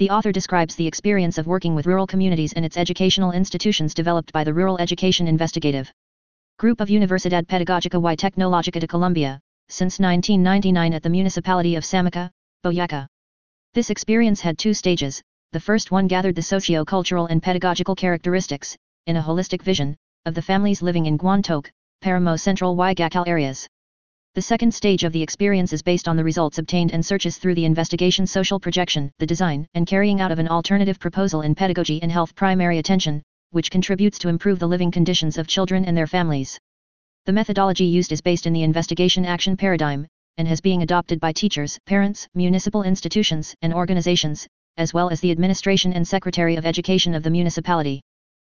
The author describes the experience of working with rural communities and its educational institutions developed by the Rural Education Investigative Group of Universidad Pedagógica y Tecnológica de Colombia, since 1999 at the municipality of Samaca, Boyacá. This experience had two stages. The first one gathered the socio-cultural and pedagogical characteristics, in a holistic vision, of the families living in Guantoque, Paramo Central y Gacal areas. The second stage of the experience is based on the results obtained and searches through the investigation social projection, the design and carrying out of an alternative proposal in pedagogy and health primary attention, which contributes to improve the living conditions of children and their families. The methodology used is based in the investigation action paradigm, and has been adopted by teachers, parents, municipal institutions and organizations, as well as the administration and secretary of education of the municipality.